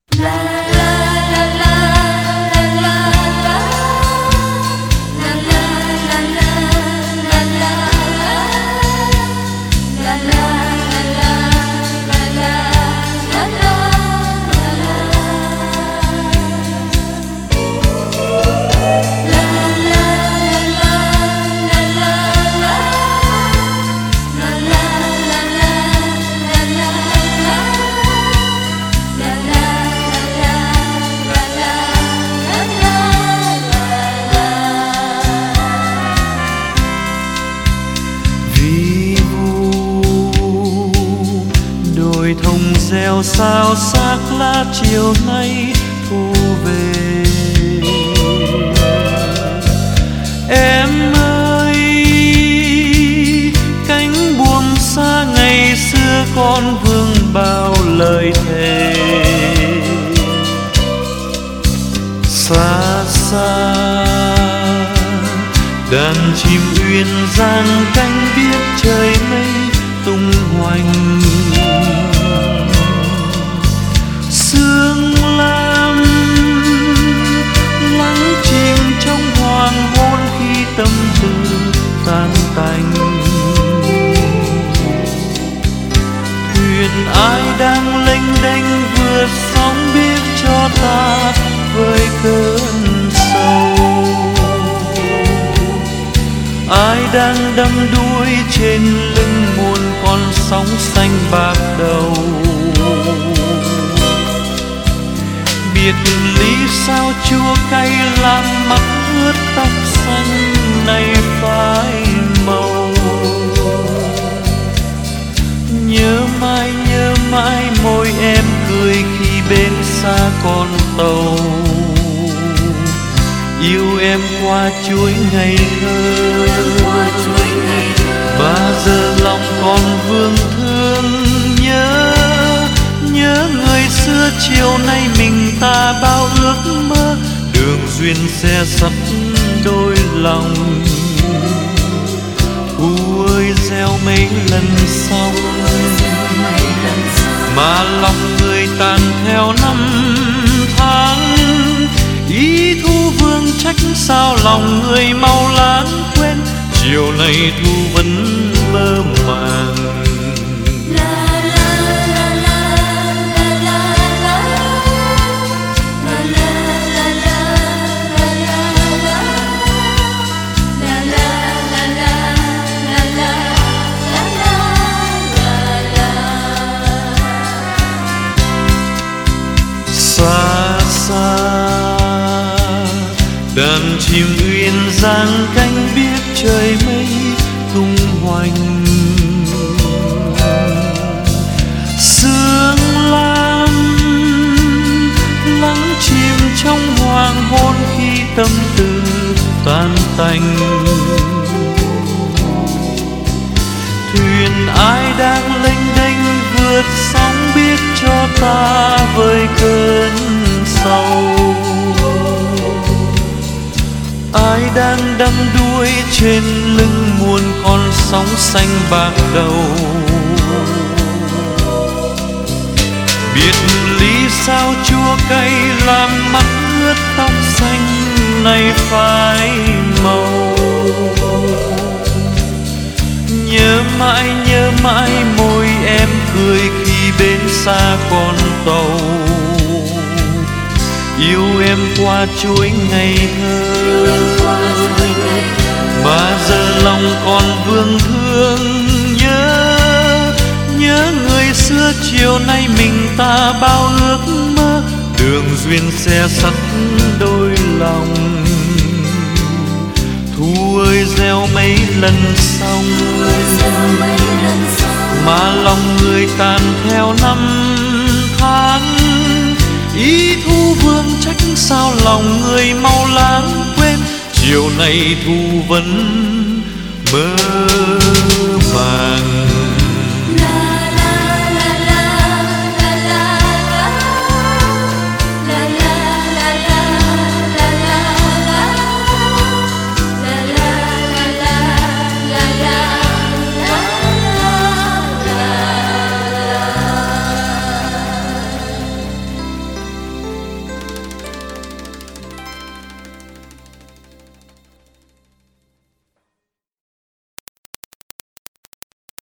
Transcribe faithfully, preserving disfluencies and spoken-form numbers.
Thông reo sao xác lá chiều nay thu về. Em ơi, cánh buông xa ngày xưa con vương bao lời thề. Xa xa đàn chim uyên giang cánh biết trời mây tung hoành. Sương lam lắng chìm trong hoàng hôn khi tâm tư tan tành. Thuyền ai đang lênh đênh vượt sóng biết cho ta với cơn sâu. Ai đang đắm đuối trên lưng muôn con sóng xanh bạc đầu. Biệt lý sao chua cay làm mắt ướt tóc xanh nay phai màu. Nhớ mãi nhớ mãi môi em cười khi bên xa con tàu. Yêu em qua chuỗi ngày thơ, và giờ lòng còn vương thương. Nhớ nhớ người xưa chiều nay mình ta bao ước mơ. Đường duyên xe sắt đôi lòng. Thu ơi gieo mấy lần xong, mà lòng người tàn theo năm tháng. Ý thu vương trách sao lòng người mau lãng quên. Chiều nay thu vẫn mơ màng. Xa xa đàn chim uyên giang cánh biết trời mây tung hoành. Sương lam lắng chìm trong hoàng hôn khi tâm tư tan tành. Thuyền ai đang lênh đênh vượt sóng biết cho ta với cơn sâu. Ai đang đắm đuối trên lưng muôn con sóng xanh bạc đầu. Biệt lý sao chua cay làm mắt ướt tóc xanh nay phai màu. Nhớ mãi nhớ mãi môi em cười khi bên xa con tàu. Yêu em qua chuỗi ngày thơ, và giờ lòng còn vương thương. Nhớ nhớ người xưa chiều nay mình ta bao ước mơ. Đường duyên xe sắt đôi lòng. Thu ơi gieo mấy lần xong, mà lòng người tàn theo năm tháng. Ý thu vương trách sao lòng người mau lãng quên. Chiều nay thu vẫn mơ màng.